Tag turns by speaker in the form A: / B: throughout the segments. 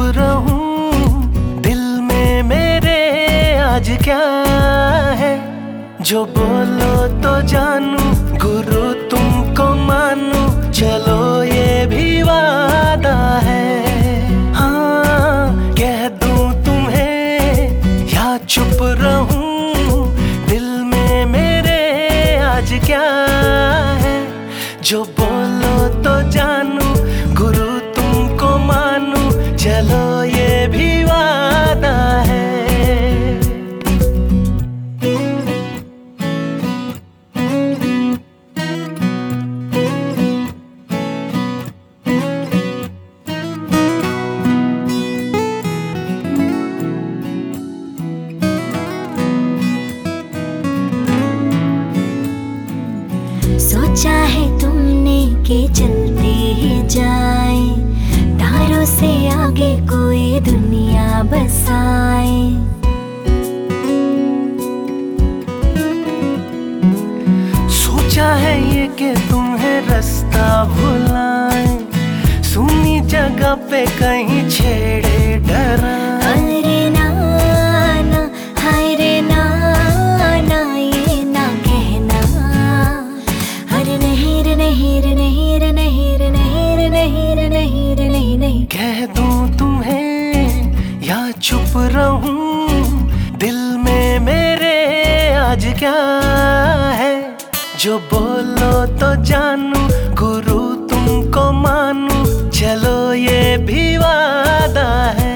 A: रहूं दिल में मेरे आज क्या है। जो बोलो तो जानू गुरु तुमको मानू, चलो ये भी वादा है। हाँ कह दूं तुम्हें या चुप रहूं दिल में मेरे आज क्या है। जो बोलो तो जानू गुरु तुमको मानू, चलो ये भी वादा है।
B: सोचा है तुमने कि चलते ही जाए, तारों से आगे कोई दुनिया बसाए।
A: सोचा है ये कि तुम्हें रास्ता भुलाए, सुनी जगह पे कहीं छेड़े डराए।
B: अरे नाना हाय रे नाना ये ना कहना, अरे नहीं रे नहीं रे नहीं रे नहीं रे नहीं रे नहीं रे नहीं रे नहीं नहीं।
A: कह दूं तुम्हें या चुप रहूं दिल में मेरे आज क्या है। जो बोलो तो जानू गुरु तुमको मानू, चलो ये भी वादा है।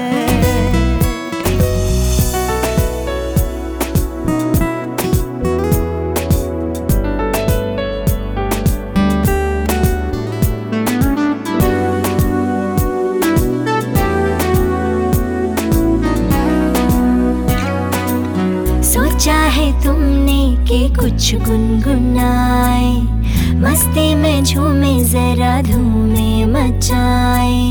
B: सोचा है तुमने कि कुछ गुनगुनाए, मस्ती में झूमे जरा धूमे मचाए।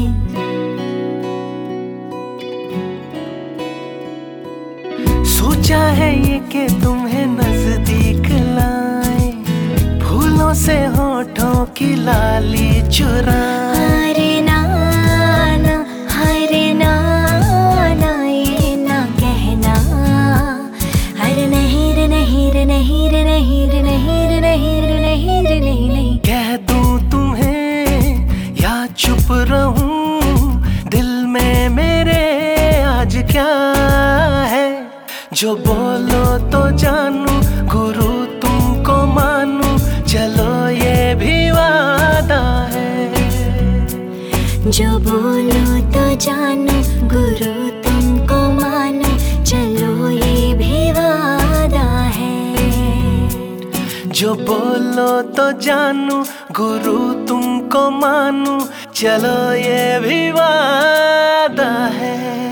A: सोचा है ये कि तुम्हें नजदीक लाए, फूलों से होठों की लाली चुराए।
B: अरे नाना हाय रे नाना ये ना कहना, अरे नहीं रे नहीं रे नहीं रे नहीं रे नहीं रे नहीं रे नहीं रे नहीं नहीं।
A: कह दूं तुम्हें या चुप रहूं दिल में मेरे आज क्या है। जो बोलो तो जानू गुरु तुमको मानू, चलो ये भी वादा है।
B: जो बोलो तो जानू गुरु तुमको मानो, चलो ये भी वादा है।
A: जो बोलो तो जानू गुरु तुमको मानू, चलो ये भी वादा है।